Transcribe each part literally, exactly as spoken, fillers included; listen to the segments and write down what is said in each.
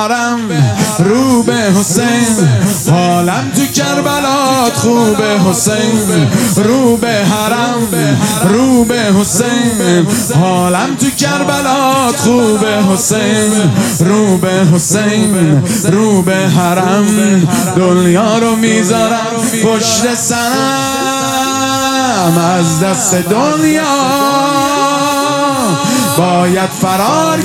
حرم رو به حسین، حالم تو کربلات خوبه حسین، رو به حرم رو به حسین، حالم تو کربلات خوبه حسین، رو به حسین رو به حرم، دنیا رو میذارم پشت سرم، از دست دنیا باید فرار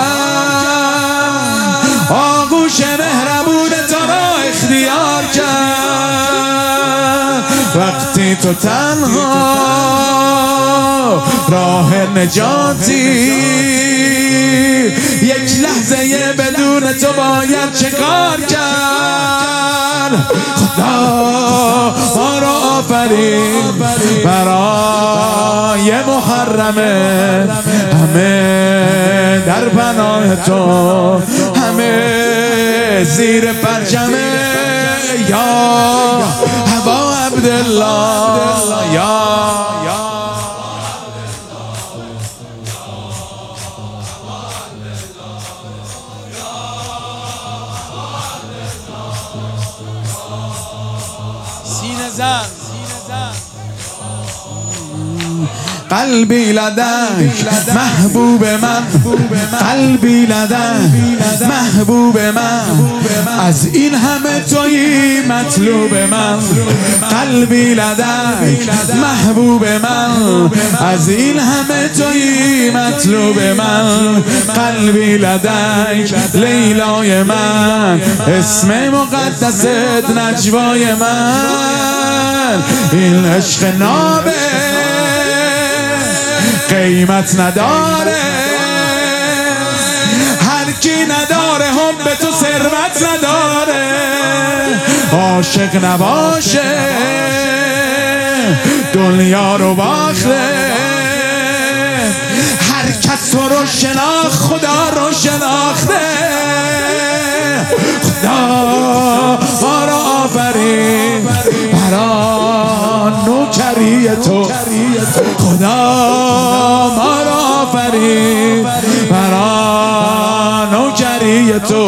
کرد، آغوش مهربون تو را اختیار کرد، وقتی تو تنها راه نجاتی، یک لحظه بدون تو باید چه کار کرد، خدا ما را آفرید برای محرمه، همه در پناه تو، همه زیر پرچمه، یا ابا عبدالله، یا سینه زن قلبی لدک محبوب من، قلبی لدک محبوب من، از این همه تویی مطلوب من، قلبی لدک محبوب من، از این همه تویی مطلوب من، قلبی لدک لیلای من، اسم مقدست نجوای من، این عشق نابه قیمت نداره، هر کی نداره هم به تو ثروت نداره، عاشق نباشه دنیا رو باخته، هر کس تو رو شناخت خدا رو شناخته، خدا ما را آفرید برای نوکری تو، خدا ما را آفرید برای نوکری تو،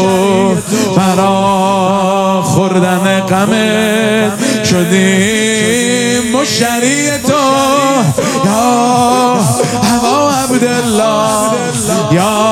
برای خوردن غمت شدیم مشتری تو، یا ابا عبدالله، یا